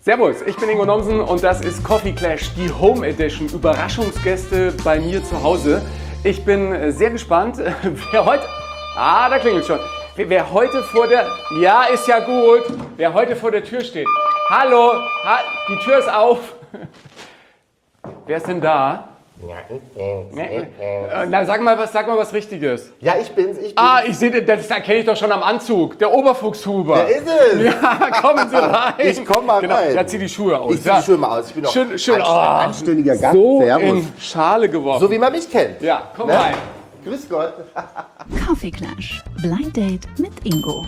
Servus, ich bin Ingo Nomsen und das ist Coffee Clash, die Home Edition. Überraschungsgäste bei mir zu Hause. Ich bin sehr gespannt, wer heute... da klingelt schon. Wer heute vor der... Ja, ist ja gut. Wer heute vor der Tür steht. Hallo, die Tür ist auf. Wer ist denn da? Na, sag mal was Richtiges. Ja, ich bin's. Ich sehe, das erkenne ich doch schon am Anzug. Der Oberfuchshuber. Der ist es. Ja, kommen Sie rein. Ich komm mal rein. Ja, zieh die Schuhe aus. Ich zieh die Schuhe mal aus. Ich bin doch schön, anständiger Gast. so Servus. in Schale geworfen. So wie man mich kennt. Ja, komm Ne? rein. Grüß Gott. Coffee Clash. Blind Date mit Ingo.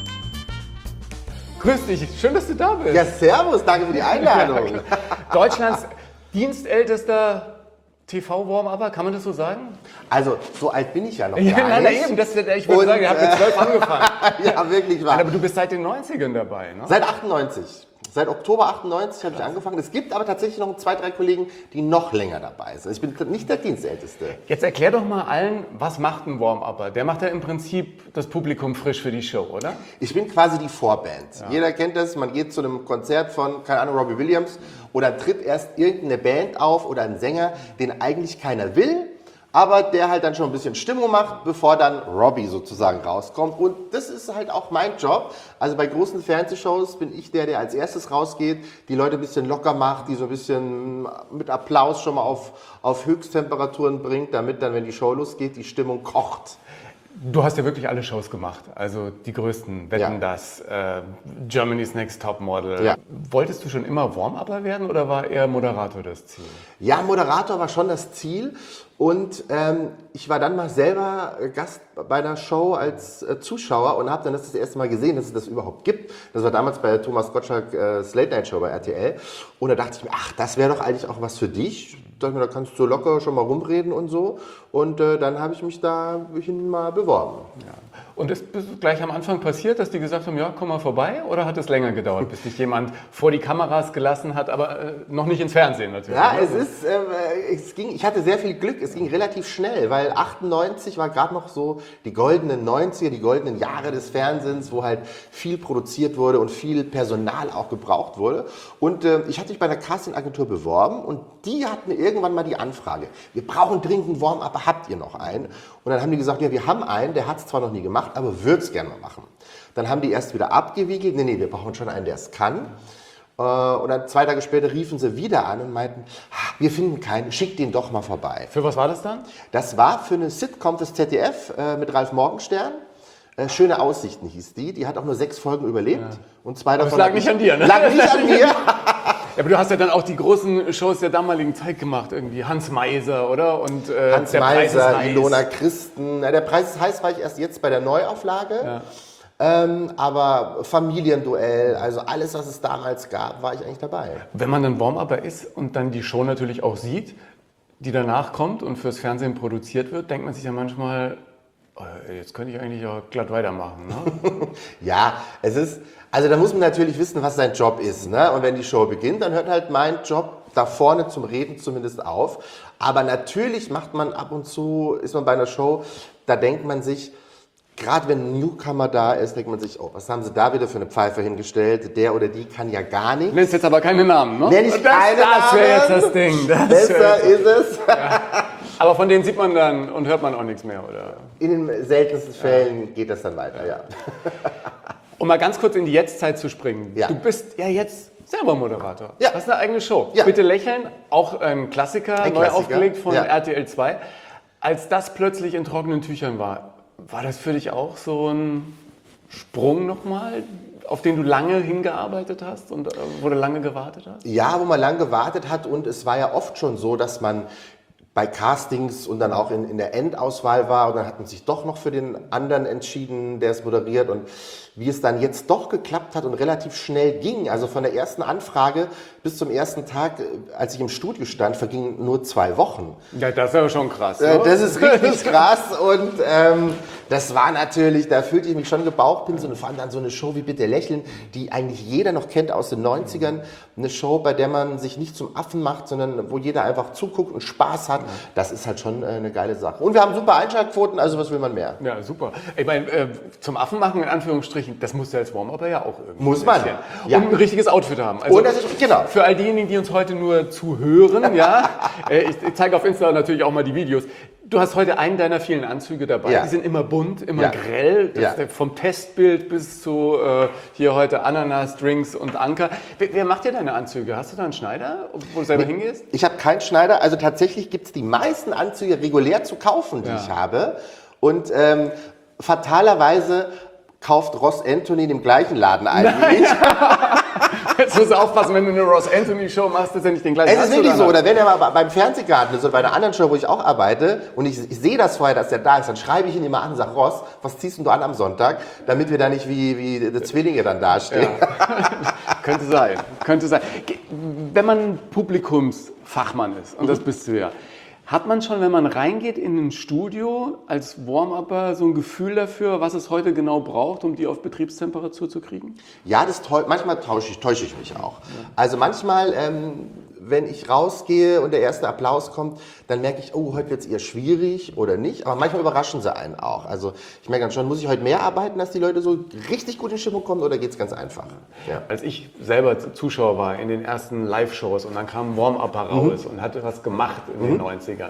Grüß dich, schön, dass du da bist. Ja, servus. Danke für die Einladung. Deutschlands dienstältester TV-Warm-Upper, kann man das so sagen? Also, so alt bin ich ja noch gar Ja, na nicht. eben, ich würde sagen, ihr habt mit 12 angefangen. Ja, wirklich wahr. Aber du bist seit den 90ern dabei, ne? Seit 98. Seit Oktober 98 habe ich angefangen. Es gibt aber tatsächlich noch 2, 3 Kollegen, die noch länger dabei sind. Ich bin nicht der Dienstälteste. Jetzt erklär doch mal allen, was macht ein Warm-Upper? Der macht ja im Prinzip das Publikum frisch für die Show, oder? Ich bin quasi die Vorband. Ja. Jeder kennt das, man geht zu einem Konzert von, keine Ahnung, Robbie Williams oder tritt erst irgendeine Band auf oder ein Sänger, den eigentlich keiner will, aber der halt dann schon ein bisschen Stimmung macht, bevor dann Robbie sozusagen rauskommt. Und das ist halt auch mein Job. Also bei großen Fernsehshows bin ich der als erstes rausgeht, die Leute ein bisschen locker macht, die so ein bisschen mit Applaus schon mal auf Höchsttemperaturen bringt, damit dann, wenn die Show losgeht, die Stimmung kocht. Du hast ja wirklich alle Shows gemacht, also die größten, Wetten, das, Germany's Next Topmodel. Ja. Wolltest du schon immer Warm-Upper werden oder war eher Moderator das Ziel? Ja, Moderator war schon das Ziel und ich war dann mal selber Gast bei einer Show als Zuschauer und habe dann das erste Mal gesehen, dass es das überhaupt gibt. Das war damals bei Thomas Gottschalk Late Night Show bei RTL und da dachte ich mir, ach, das wäre doch eigentlich auch was für dich. Da kannst du locker schon mal rumreden und so. Und dann habe ich mich dahin mal beworben. Ja. Und ist gleich am Anfang passiert, dass die gesagt haben, ja, komm mal vorbei? Oder hat es länger gedauert, bis dich jemand vor die Kameras gelassen hat, aber noch nicht ins Fernsehen natürlich? Ja, Ne? ich hatte sehr viel Glück, es ging relativ schnell, weil 98 war gerade noch so die goldenen 90er, die goldenen Jahre des Fernsehens, wo halt viel produziert wurde und viel Personal auch gebraucht wurde. Und ich hatte mich bei einer Castingagentur beworben und die hatten irgendwann mal die Anfrage, wir brauchen dringend einen Warm-Upper, habt ihr noch einen? Und dann haben die gesagt, ja, wir haben einen, der hat es zwar noch nie gemacht, aber würde es gerne mal machen. Dann haben die erst wieder abgewiegelt, nee, wir brauchen schon einen, der es kann. Und dann 2 Tage später riefen sie wieder an und meinten, wir finden keinen, schickt den doch mal vorbei. Für was war das dann? Das war für eine Sitcom des ZDF mit Ralf Morgenstern. Schöne Aussichten hieß die. Die hat auch nur 6 Folgen überlebt. Ja. Und 2 davon... Das lag nicht an dir, ne? Lag nicht an mir. Ja, aber du hast ja dann auch die großen Shows der damaligen Zeit gemacht, irgendwie Hans Meiser, oder? Und, Hans Meiser, Ilona Christen. Na, der Preis ist heiß, war ich erst jetzt bei der Neuauflage. Ja. Aber Familienduell, also alles, was es damals gab, war ich eigentlich dabei. Wenn man dann Warm-Upper ist und dann die Show natürlich auch sieht, die danach kommt und fürs Fernsehen produziert wird, denkt man sich ja manchmal, jetzt könnte ich eigentlich auch glatt weitermachen. Ne? Ja, also da muss man natürlich wissen, was sein Job ist. Ne? Und wenn die Show beginnt, dann hört halt mein Job da vorne zum Reden zumindest auf. Aber natürlich macht man ab und zu, ist man bei einer Show, da denkt man sich, gerade wenn ein Newcomer da ist, denkt man sich, oh, was haben sie da wieder für eine Pfeife hingestellt? Der oder die kann ja gar nichts. Nennst jetzt aber keine Namen, ne? Nenn ich keine Namen. Das wäre jetzt das Ding. Besser ist es. Ja. Aber von denen sieht man dann und hört man auch nichts mehr, oder? In den seltensten Fällen geht das dann weiter, ja. Um mal ganz kurz in die Jetztzeit zu springen. Ja. Du bist ja jetzt selber Moderator. Ja. Du hast eine eigene Show. Ja. Bitte lächeln, auch ein Klassiker, neu aufgelegt von RTL 2. Als das plötzlich in trockenen Tüchern war das für dich auch so ein Sprung nochmal, auf den du lange hingearbeitet hast und wo du lange gewartet hast? Ja, wo man lange gewartet hat und es war ja oft schon so, dass man bei Castings und dann auch in der Endauswahl war und dann hat man sich doch noch für den anderen entschieden, der es moderiert und wie es dann jetzt doch geklappt hat und relativ schnell ging, also von der ersten Anfrage bis zum ersten Tag, als ich im Studio stand, vergingen nur 2 Wochen. Ja, das ist aber schon krass. Ne? Das ist richtig krass und das war natürlich, da fühlte ich mich schon gebauchpinselt und vor allem dann so eine Show wie Bitte lächeln, die eigentlich jeder noch kennt aus den 90ern. Eine Show, bei der man sich nicht zum Affen macht, sondern wo jeder einfach zuguckt und Spaß hat Das ist halt schon eine geile Sache. Und wir haben super Einschaltquoten, also was will man mehr? Ja, super. Ich meine, zum Affen machen, in Anführungsstrichen, das muss ja als Warm-Upper ja auch irgendwie. Muss man. Ja. Und ein richtiges Outfit haben. Also Und das ist, genau. für all diejenigen, die uns heute nur zuhören, ja, ich zeige auf Insta natürlich auch mal die Videos. Du hast heute einen deiner vielen Anzüge dabei. Ja. Die sind immer bunt, immer Ja. grell. Ja. Vom Testbild bis zu hier heute Ananas, Drinks und Anker. Wer macht dir deine Anzüge? Hast du da einen Schneider, wo du selber hingehst? Ich habe keinen Schneider, also tatsächlich gibt es die meisten Anzüge regulär zu kaufen, die ich habe. Und fatalerweise kauft Ross Anthony im gleichen Laden ein wie ich. Jetzt musst du aufpassen, wenn du eine Ross Anthony Show machst, dass er nicht den gleichen Es ist Anzug wirklich so, anhat. oder wenn er mal beim Fernsehgarten ist oder bei einer anderen Show, wo ich auch arbeite und ich sehe das vorher, dass der da ist, dann schreibe ich ihn immer an und sage, Ross, was ziehst denn du an am Sonntag, damit wir da nicht wie die Zwillinge dann dastehen. Könnte sein, könnte sein. Wenn man Publikumsfachmann ist, und das bist du ja, hat man schon, wenn man reingeht in ein Studio als Warm-Upper, so ein Gefühl dafür, was es heute genau braucht, um die auf Betriebstemperatur zu kriegen? Ja, manchmal täusche ich mich auch. Also manchmal, wenn ich rausgehe und der erste Applaus kommt, dann merke ich, oh, heute wird es eher schwierig oder nicht. Aber manchmal überraschen sie einen auch. Also ich merke dann schon, muss ich heute mehr arbeiten, dass die Leute so richtig gut in Stimmung kommen oder geht es ganz einfach? Ja. Als ich selber Zuschauer war in den ersten Live-Shows und dann kam ein Warm-Upper raus und hatte was gemacht in den 90ern.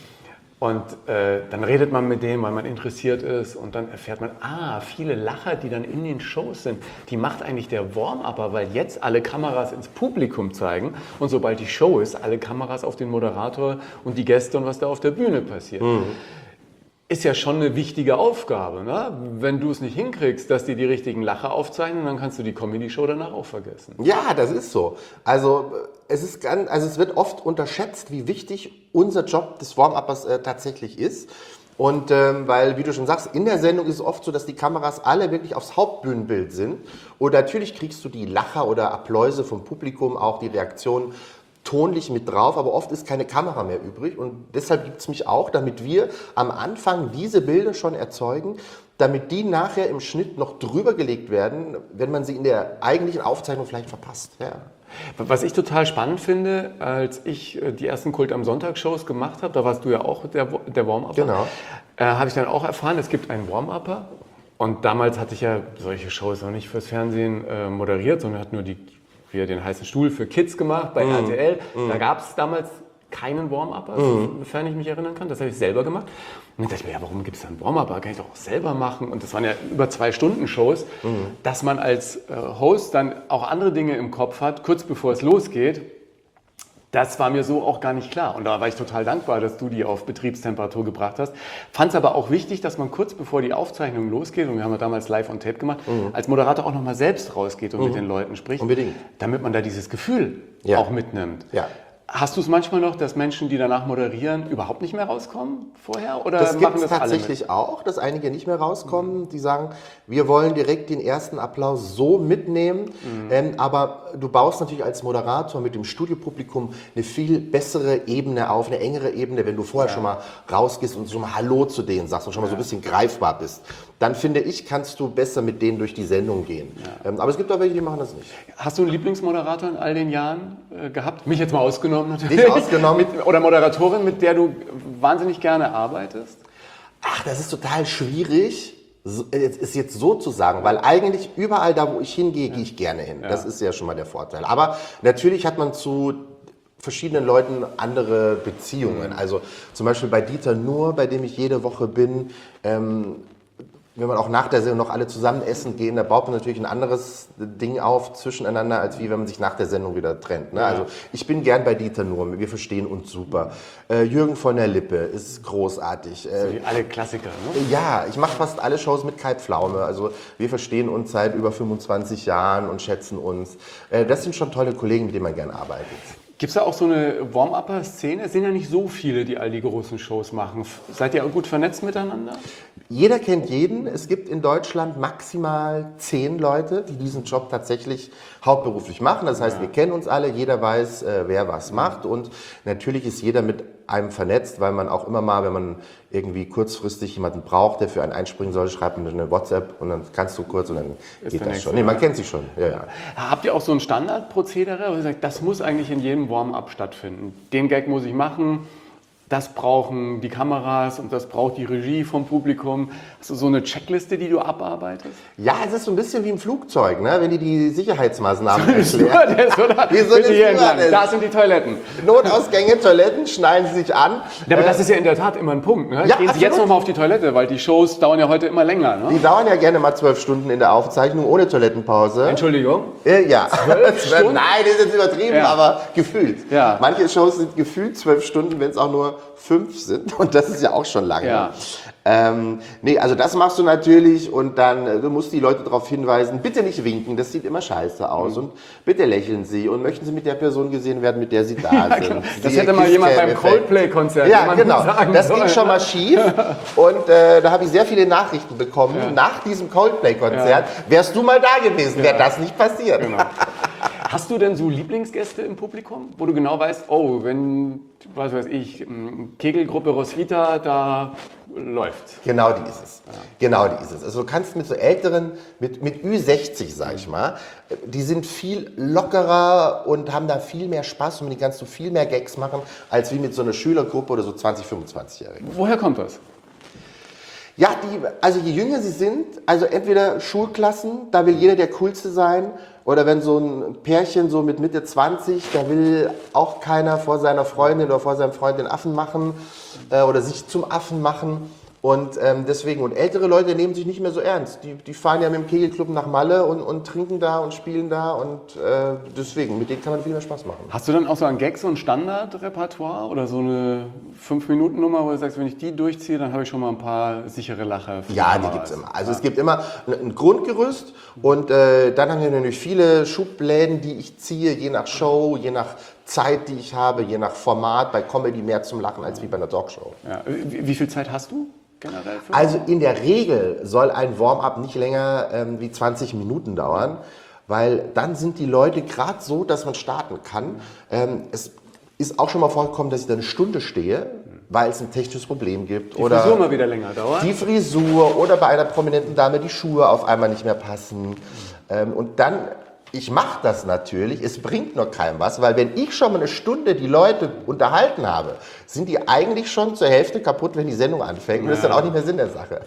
Und dann redet man mit dem, weil man interessiert ist und dann erfährt man, viele Lacher, die dann in den Shows sind, die macht eigentlich der Warm-Upper, weil jetzt alle Kameras ins Publikum zeigen und sobald die Show ist, alle Kameras auf den Moderator und die Gäste und was da auf der Bühne passiert. Ist ja schon eine wichtige Aufgabe, ne? Wenn du es nicht hinkriegst, dass die richtigen Lacher aufzeichnen, dann kannst du die Comedy-Show danach auch vergessen. Ja, das ist so. Also es wird oft unterschätzt, wie wichtig unser Job des Warm-Uppers tatsächlich ist. Und weil, wie du schon sagst, in der Sendung ist es oft so, dass die Kameras alle wirklich aufs Hauptbühnenbild sind. Und natürlich kriegst du die Lacher oder Appläuse vom Publikum, auch die Reaktionen tonlich mit drauf, aber oft ist keine Kamera mehr übrig und deshalb gibt es mich auch, damit wir am Anfang diese Bilder schon erzeugen, damit die nachher im Schnitt noch drüber gelegt werden, wenn man sie in der eigentlichen Aufzeichnung vielleicht verpasst. Ja. Was ich total spannend finde, als ich die ersten Kult am Sonntag-Shows gemacht habe, da warst du ja auch der Warm-Upper, Genau. Habe ich dann auch erfahren, es gibt einen Warm-Upper und damals hatte ich ja solche Shows noch nicht fürs Fernsehen moderiert, sondern hat nur den heißen Stuhl für Kids gemacht bei RTL. Da gab es damals keinen Warm-Upper, sofern ich mich erinnern kann. Das habe ich selber gemacht. Und dann dachte ich mir, ja, warum gibt es da einen Warm-Upper? Kann ich doch auch selber machen. Und das waren ja über 2 Stunden Shows, dass man als Host dann auch andere Dinge im Kopf hat, kurz bevor es losgeht. Das war mir so auch gar nicht klar. Und da war ich total dankbar, dass du die auf Betriebstemperatur gebracht hast. Fand es aber auch wichtig, dass man kurz bevor die Aufzeichnung losgeht, und wir haben ja damals live on tape gemacht, als Moderator auch nochmal selbst rausgeht und mit den Leuten spricht. Unbedingt. Damit man da dieses Gefühl Ja. auch mitnimmt. Ja. Hast du es manchmal noch, dass Menschen, die danach moderieren, überhaupt nicht mehr rauskommen vorher? Oder Das gibt machen es das alle mit? tatsächlich auch, dass einige nicht mehr rauskommen, die sagen, wir wollen direkt den ersten Applaus so mitnehmen, aber du baust natürlich als Moderator mit dem Studiopublikum eine viel bessere Ebene auf, eine engere Ebene, wenn du vorher schon mal rausgehst und schon mal Hallo zu denen sagst und schon mal so ein bisschen greifbar bist. Dann finde ich, kannst du besser mit denen durch die Sendung gehen. Aber es gibt auch welche, die machen das nicht. Hast du einen Lieblingsmoderator in all den Jahren gehabt? Mich jetzt mal ausgenommen natürlich. Dich ausgenommen? Oder Moderatorin, mit der du wahnsinnig gerne arbeitest? Ach, das ist total schwierig, ist jetzt so zu sagen, weil eigentlich überall da, wo ich hingehe, gehe ich gerne hin. Das ist ja schon mal der Vorteil. Aber natürlich hat man zu verschiedenen Leuten andere Beziehungen. Also zum Beispiel bei Dieter Nuhr, bei dem ich jede Woche bin, wenn man auch nach der Sendung noch alle zusammen essen gehen, da baut man natürlich ein anderes Ding auf zwischeneinander, als wie wenn man sich nach der Sendung wieder trennt. Ne? Also ich bin gern bei Dieter Nuhr, wir verstehen uns super. Jürgen von der Lippe ist großartig. Alle Klassiker, ne? Ja, ich mache fast alle Shows mit Kai Pflaume. Also wir verstehen uns seit über 25 Jahren und schätzen uns. Das sind schon tolle Kollegen, mit denen man gern arbeitet. Gibt es da auch so eine Warm-Upper-Szene? Es sind ja nicht so viele, die all die großen Shows machen. Seid ihr gut vernetzt miteinander? Jeder kennt jeden. Es gibt in Deutschland maximal 10 Leute, die diesen Job tatsächlich hauptberuflich machen. Das heißt, wir kennen uns alle, jeder weiß, wer was macht. Und natürlich ist jeder mit einem vernetzt, weil man auch immer mal, wenn man irgendwie kurzfristig jemanden braucht, der für einen einspringen soll, schreibt man eine WhatsApp und dann kannst du kurz und dann geht das schon. Nee, man kennt sich schon. Ja. Habt ihr auch so ein Standardprozedere, wo ihr sagt, das muss eigentlich in jedem Warm-Up stattfinden? Den Gag muss ich machen, das brauchen die Kameras und das braucht die Regie vom Publikum. Hast du so eine Checkliste, die du abarbeitest? Ja, es ist so ein bisschen wie im Flugzeug, ne? Wenn die Sicherheitsmaßnahmen erklären. Wieso Bitte hier entlang? Da sind die Toiletten. Notausgänge, Toiletten, schneiden Sie sich an. Ja, aber das ist ja in der Tat immer ein Punkt. Ne? Ja, Gehen Sie jetzt absolut. nochmal auf die Toilette, weil die Shows dauern ja heute immer länger. Ne? Die dauern ja gerne mal 12 Stunden in der Aufzeichnung ohne Toilettenpause. Entschuldigung. Ja. 12 Stunden? Nein, das ist jetzt übertrieben, Ja. aber gefühlt. Ja. Manche Shows sind gefühlt 12 Stunden, wenn es auch nur 5 sind. Und das ist ja auch schon lange. Ja. Nee, also das machst du natürlich und dann du musst die Leute darauf hinweisen, bitte nicht winken, das sieht immer scheiße aus und bitte lächeln Sie und möchten Sie mit der Person gesehen werden, mit der Sie da sind. Genau. Das Siehe hätte mal jemand beim Kiss-Cam-Effekt. Coldplay-Konzert Ja, genau. sagen Das sollen. ging schon mal schief und da habe ich sehr viele Nachrichten bekommen. Nach diesem Coldplay-Konzert wärst du mal da gewesen, wäre das nicht passiert. Genau. Hast du denn so Lieblingsgäste im Publikum, wo du genau weißt, oh, wenn, was weiß ich, Kegelgruppe Roswitha, da läuft. Genau die ist es. Genau die ist es. Also du kannst mit so Älteren, mit Ü60, sag ich mal, die sind viel lockerer und haben da viel mehr Spaß und mit denen kannst du viel mehr Gags machen, als wie mit so einer Schülergruppe oder so 20-, 25-Jährigen. Woher kommt das? Ja, also je jünger sie sind, also entweder Schulklassen, da will jeder der Coolste sein, oder wenn so ein Pärchen so mit Mitte 20, da will auch keiner vor seiner Freundin oder vor seinem Freund den Affen machen oder sich zum Affen machen. Und deswegen, und ältere Leute nehmen sich nicht mehr so ernst. Die fahren ja mit dem Kegelclub nach Malle und trinken da und spielen da und deswegen, mit denen kann man viel mehr Spaß machen. Hast du dann auch so an Gags so ein Standardrepertoire oder so eine 5-Minuten-Nummer, wo du sagst, wenn ich die durchziehe, dann habe ich schon mal ein paar sichere Lacher. für Ja, die Kameras? gibt's immer. Also es gibt immer ein Grundgerüst und dann haben wir natürlich viele Schubläden, die ich ziehe, je nach Show, je nach Zeit, die ich habe, je nach Format. Bei Comedy mehr zum Lachen als wie bei einer Talkshow. Ja. Wie viel Zeit hast du generell für? Also in der Regel soll ein Warm-up nicht länger wie 20 Minuten dauern, weil dann sind die Leute gerade so, dass man starten kann. Es ist auch schon mal vorgekommen, dass ich da eine Stunde stehe, weil es ein technisches Problem gibt. Die Frisur mal wieder länger dauert? Die Frisur oder bei einer prominenten Dame die Schuhe auf einmal nicht mehr passen. Und dann, ich mache das natürlich, es bringt nur keinem was, weil wenn ich schon mal eine Stunde die Leute unterhalten habe, sind die eigentlich schon zur Hälfte kaputt, wenn die Sendung anfängt. Und das ist dann auch nicht mehr Sinn der Sache.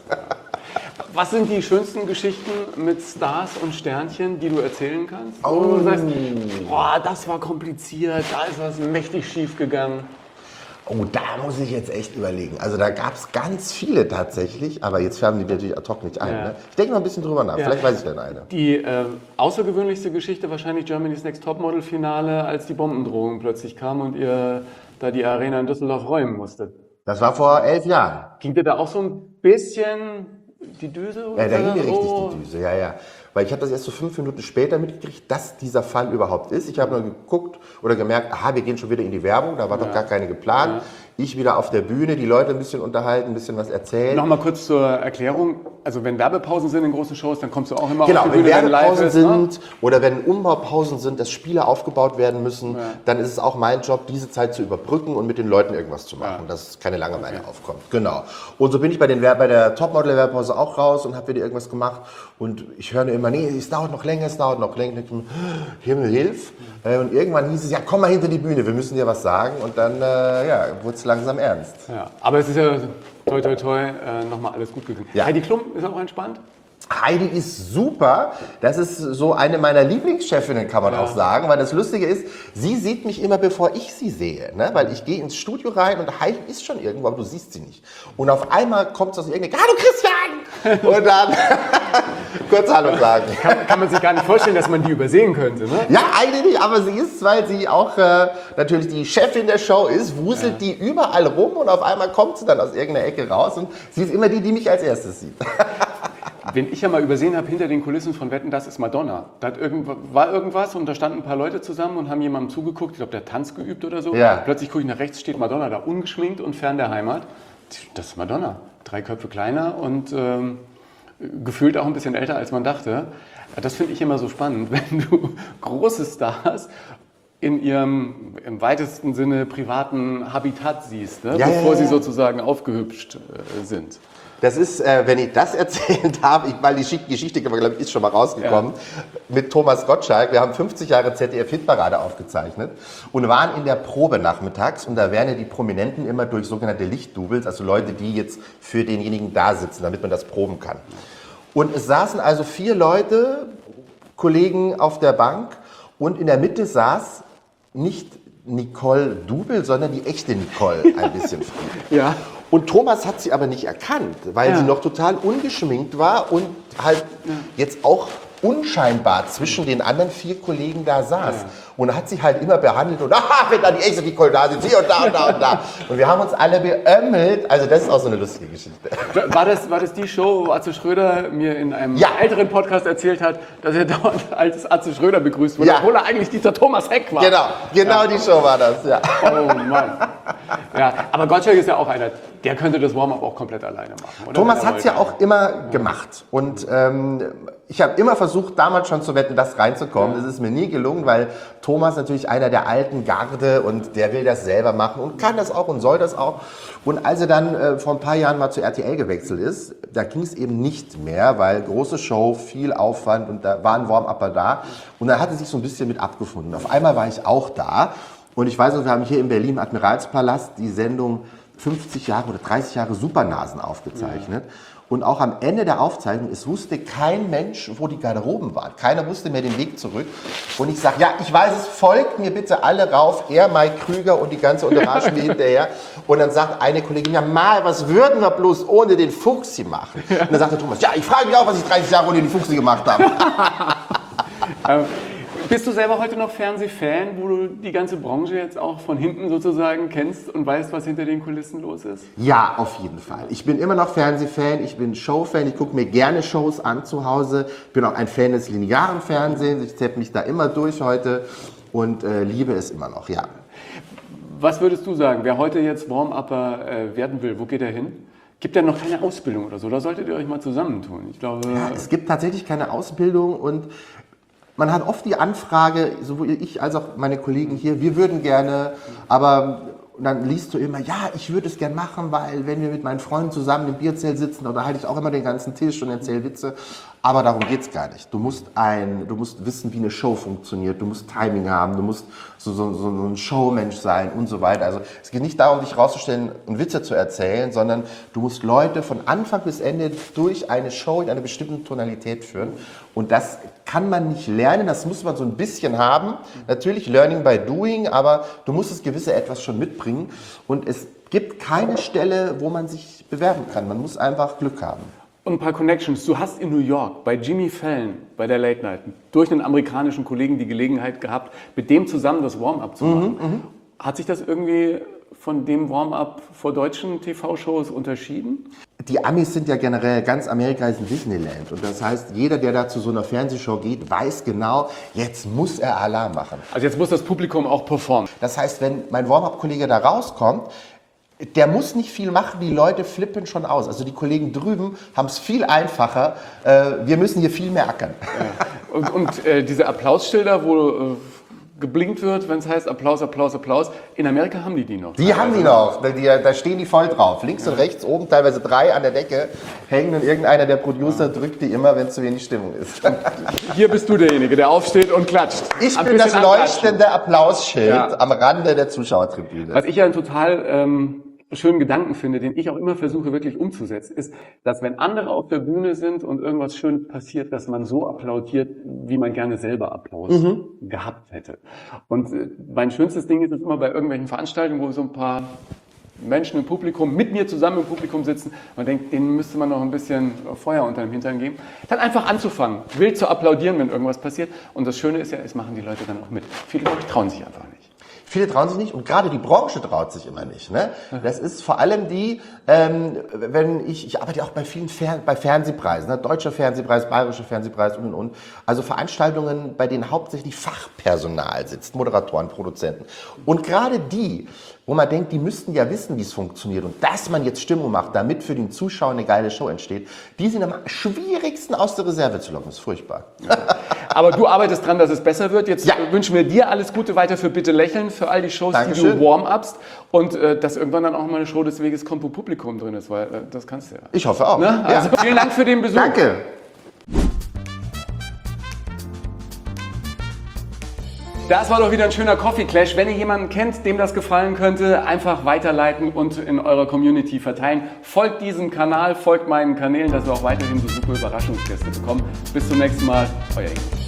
Was sind die schönsten Geschichten mit Stars und Sternchen, die du erzählen kannst? Wo du sagst, boah, das war kompliziert, da ist was mächtig schief gegangen. Oh, da muss ich jetzt echt überlegen. Also da gab es ganz viele tatsächlich, aber jetzt färben die natürlich ad hoc nicht ein. Ja. Ne? Ich denke noch ein bisschen drüber nach, vielleicht weiß ich dann eine. Die außergewöhnlichste Geschichte wahrscheinlich Germany's Next Topmodel-Finale, als die Bombendrohung plötzlich kam und ihr da die Arena in Düsseldorf räumen musstet. Das war vor 11 Jahren. Ging dir da auch so ein bisschen die Düse? Ja, da ging mir richtig Oh. die Düse, ja. Weil ich habe das erst so 5 Minuten später mitgekriegt, dass dieser Fall überhaupt ist. Ich habe nur geguckt oder gemerkt, aha, wir gehen schon wieder in die Werbung, da war doch gar keine geplant. Ja. Ich wieder auf der Bühne, die Leute ein bisschen unterhalten, ein bisschen was erzählen. Nochmal kurz zur Erklärung. Also wenn Werbepausen sind in großen Shows, dann kommst du auch immer Genau, auf die wenn Bühne, live Werbepausen ist, ne? sind oder wenn Umbaupausen sind, dass Spiele aufgebaut werden müssen, dann ist es auch mein Job, diese Zeit zu überbrücken und mit den Leuten irgendwas zu machen, dass keine Langeweile aufkommt. Genau. Und so bin ich bei der Topmodel-Werbepause auch raus und habe wieder irgendwas gemacht und ich höre nur immer, nee, es dauert noch länger, es dauert noch länger. Himmel, hilf. Und irgendwann hieß es, ja, komm mal hinter die Bühne, wir müssen dir was sagen. Und dann wurde es langsam ernst. Ja, aber es ist ja toi toi toi nochmal alles gut gegangen. Ja. Heidi Klum ist auch entspannt. Heidi ist super. Das ist so eine meiner Lieblingschefinnen, kann man auch sagen. Weil das Lustige ist, sie sieht mich immer, bevor ich sie sehe. Ne? Weil ich gehe ins Studio rein und Heidi ist schon irgendwo, aber du siehst sie nicht. Und auf einmal kommt es aus irgendeiner, hallo Christian! Und dann kurz Hallo sagen. Kann man sich gar nicht vorstellen, dass man die übersehen könnte, ne? Ja, eigentlich nicht, aber sie ist, weil sie auch natürlich die Chefin der Show ist, wuselt die überall rum und auf einmal kommt sie dann aus irgendeiner Ecke raus und sie ist immer die, die mich als erstes sieht. Wen ich ja mal übersehen habe, hinter den Kulissen von Wetten, das ist Madonna. Da war irgendwas und da standen ein paar Leute zusammen und haben jemandem zugeguckt, ich glaube, der hat Tanz geübt oder so. Ja. Plötzlich gucke ich nach rechts, steht Madonna da ungeschminkt und fern der Heimat. Das ist Madonna. 3 Köpfe kleiner und gefühlt auch ein bisschen älter, als man dachte. Das finde ich immer so spannend, wenn du große Stars in ihrem im weitesten Sinne privaten Habitat siehst, ne? Ja, bevor ja. sie sozusagen aufgehübscht sind. Das ist, wenn ich das erzählen darf, weil die Geschichte, glaube ich, ist schon mal rausgekommen, mit Thomas Gottschalk. Wir haben 50 Jahre ZDF-Hitparade aufgezeichnet und waren in der Probe nachmittags und da werden ja die Prominenten immer durch sogenannte Lichtdoubles, also Leute, die jetzt für denjenigen da sitzen, damit man das proben kann. Und es saßen also 4 Leute, Kollegen auf der Bank und in der Mitte saß nicht Nicole Double, sondern die echte Nicole, ein bisschen früh. Ja. Und Thomas hat sie aber nicht erkannt, weil sie noch total ungeschminkt war und halt jetzt auch unscheinbar zwischen den anderen 4 Kollegen da saß. Ja. Und er hat sie halt immer behandelt und wenn da die echte Nicole da sitzt, hier und da und da und da. Und wir haben uns alle beömmelt. Also das ist auch so eine lustige Geschichte. War das die Show, wo Atze Schröder mir in einem älteren Podcast erzählt hat, dass er dauernd als Atze Schröder begrüßt wurde, obwohl er eigentlich dieser Thomas Heck war? Genau die Show war das, ja. Oh Mann. Ja, aber Gottschalk ist ja auch einer, der könnte das Warm-up auch komplett alleine machen, oder? Thomas hat es ja auch immer gemacht. Und ich habe immer versucht, damals schon zu Wetten, das reinzukommen. Das ist mir nie gelungen, weil Thomas natürlich einer der alten Garde und der will das selber machen und kann das auch und soll das auch. Und als er dann vor ein paar Jahren mal zu RTL gewechselt ist, da ging es eben nicht mehr, weil große Show, viel Aufwand und da war ein Warm-Upper da. Und dann hat er sich so ein bisschen mit abgefunden. Auf einmal war ich auch da und ich weiß noch, wir haben hier in Berlin im Admiralspalast die Sendung 50 Jahre oder 30 Jahre Supernasen aufgezeichnet. Ja. Und auch am Ende der Aufzeichnung, es wusste kein Mensch, wo die Garderoben waren. Keiner wusste mehr den Weg zurück. Und ich sage, ja, ich weiß es, folgt mir bitte alle rauf. Er, Mike Krüger und die ganze Entourage mir hinterher. Und dann sagt eine Kollegin, ja mal, was würden wir bloß ohne den Fuchsi machen? Ja. Und dann sagte Thomas, ja, ich frage mich auch, was ich 30 Jahre ohne den Fuchsi gemacht habe. Bist du selber heute noch Fernsehfan, wo du die ganze Branche jetzt auch von hinten sozusagen kennst und weißt, was hinter den Kulissen los ist? Ja, auf jeden Fall. Ich bin immer noch Fernsehfan, ich bin Showfan, ich gucke mir gerne Shows an zu Hause, bin auch ein Fan des linearen Fernsehens, ich zepp mich da immer durch heute und liebe es immer noch, ja. Was würdest du sagen, wer heute jetzt Warm-Upper werden will, wo geht er hin? Gibt er noch keine Ausbildung oder so? Da solltet ihr euch mal zusammentun. Ich glaube, ja, es gibt tatsächlich keine Ausbildung und man hat oft die Anfrage, sowohl ich als auch meine Kollegen hier, wir würden gerne, aber dann liest du immer, ja, ich würde es gerne machen, weil wenn wir mit meinen Freunden zusammen im Bierzelt sitzen, oder halte ich auch immer den ganzen Tisch und erzähle Witze, aber darum geht's gar nicht. Du musst wissen, wie eine Show funktioniert, du musst Timing haben, du musst so ein Showmensch sein und so weiter. Also es geht nicht darum, dich rauszustellen und Witze zu erzählen, sondern du musst Leute von Anfang bis Ende durch eine Show in einer bestimmten Tonalität führen. Und das kann man nicht lernen, das muss man so ein bisschen haben. Natürlich Learning by Doing, aber du musst das gewisse Etwas schon mitbringen. Und es gibt keine Stelle, wo man sich bewerben kann. Man muss einfach Glück haben. Und ein paar Connections. Du hast in New York bei Jimmy Fallon, bei der Late Night, durch einen amerikanischen Kollegen die Gelegenheit gehabt, mit dem zusammen das Warm-up zu machen. Hat sich das irgendwie von dem Warm-up vor deutschen TV-Shows unterschieden? Die Amis sind ja generell, ganz Amerika ist ein Disneyland. Und das heißt, jeder, der da zu so einer Fernsehshow geht, weiß genau, jetzt muss er Alarm machen. Also jetzt muss das Publikum auch performen. Das heißt, wenn mein Warm-up-Kollege da rauskommt, der muss nicht viel machen, die Leute flippen schon aus. Also die Kollegen drüben haben es viel einfacher. Wir müssen hier viel mehr ackern. Ja. Und diese Applausschilder, wo geblinkt wird, wenn es heißt Applaus, Applaus, Applaus. In Amerika haben die noch. Die haben die noch. Da stehen die voll drauf. Links und rechts, oben teilweise 3 an der Decke hängen und irgendeiner der Producer drückt die immer, wenn zu wenig Stimmung ist. Hier bist du derjenige, der aufsteht und klatscht. Ich bin das leuchtende Applausschild am Rande der Zuschauertribüne. Was ich ja einen total schönen Gedanken finde, den ich auch immer versuche wirklich umzusetzen, ist, dass wenn andere auf der Bühne sind und irgendwas Schönes passiert, dass man so applaudiert, wie man gerne selber Applaus gehabt hätte. Und mein schönstes Ding ist es immer bei irgendwelchen Veranstaltungen, wo so ein paar Menschen im Publikum, mit mir zusammen im Publikum sitzen und denkt, denen müsste man noch ein bisschen Feuer unter dem Hintern geben, dann einfach anzufangen, wild zu applaudieren, wenn irgendwas passiert. Und das Schöne ist ja, es machen die Leute dann auch mit. Viele Leute trauen sich einfach nicht. Viele trauen sich nicht und gerade die Branche traut sich immer nicht. Ne? Das ist vor allem die, wenn ich arbeite auch bei vielen bei Fernsehpreisen, ne? Deutscher Fernsehpreis, Bayerischer Fernsehpreis und. Also Veranstaltungen, bei denen hauptsächlich Fachpersonal sitzt, Moderatoren, Produzenten. Und gerade die, wo man denkt, die müssten ja wissen, wie es funktioniert und dass man jetzt Stimmung macht, damit für den Zuschauer eine geile Show entsteht, die sind am schwierigsten aus der Reserve zu locken. Das ist furchtbar. Ja. Aber du arbeitest dran, dass es besser wird. Jetzt wünschen wir dir alles Gute weiter für Bitte lächeln, für all die Shows, die Dankeschön. du warm-upst und dass irgendwann dann auch mal eine Show des Weges kommt, wo Publikum drin ist, weil das kannst du ja. Ich hoffe auch. Ne? Also vielen Dank für den Besuch. Danke. Das war doch wieder ein schöner Coffee Clash. Wenn ihr jemanden kennt, dem das gefallen könnte, einfach weiterleiten und in eurer Community verteilen. Folgt diesem Kanal, folgt meinen Kanälen, dass wir auch weiterhin so super Überraschungsgäste bekommen. Bis zum nächsten Mal, euer Ingo.